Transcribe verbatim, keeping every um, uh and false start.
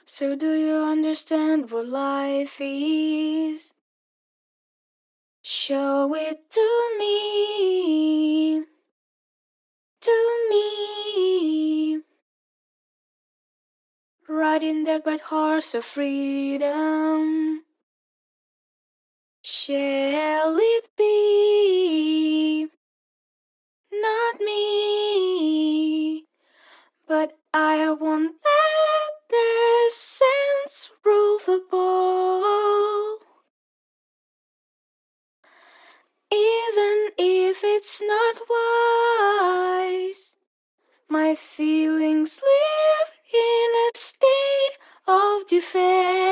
So do you understand what life is? Show it to me, to me. Riding that white horse of freedom. Shall it be? Not me, but I won't let the sense rule the ball. Even if it's not wise, my feelings live in a state of defense.